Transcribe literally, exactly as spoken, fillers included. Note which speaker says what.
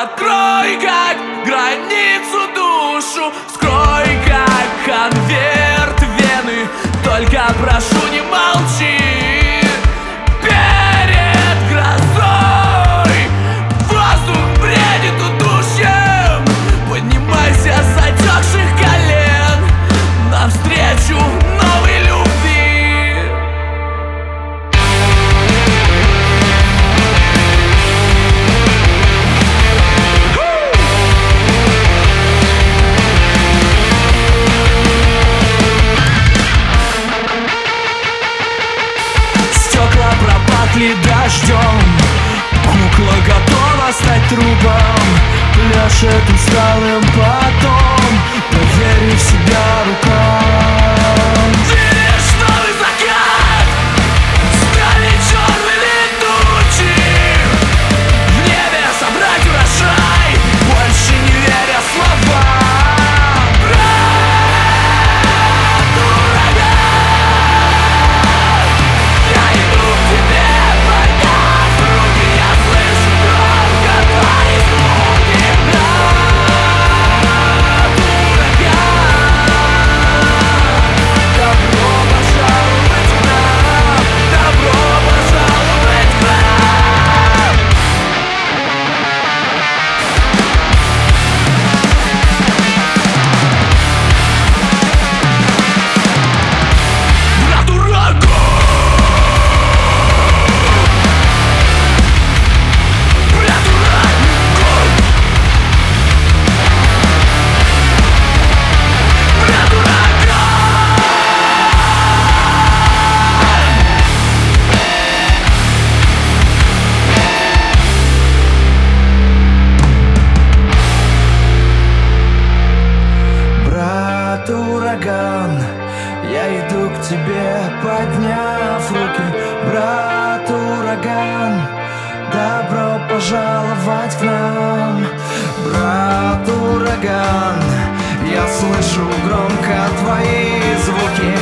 Speaker 1: Открой как границу душу, вскрой как конверт вены. Только прошу, не молчи перед грозой. Воздух бредит удушьем. Поднимайся с затекших колен навстречу новой любви. Стекла пропахли дождем, кукла готова стать трупом, пляшет усталым потом, проверив себя рукам. Видишь новый закат, стали черными тучи, в небе собрать урожай, больше не веря словам. Ураган, я иду к тебе, подняв руки. Брат ураган, добро пожаловать к нам. Брат ураган, я слышу громко твои звуки.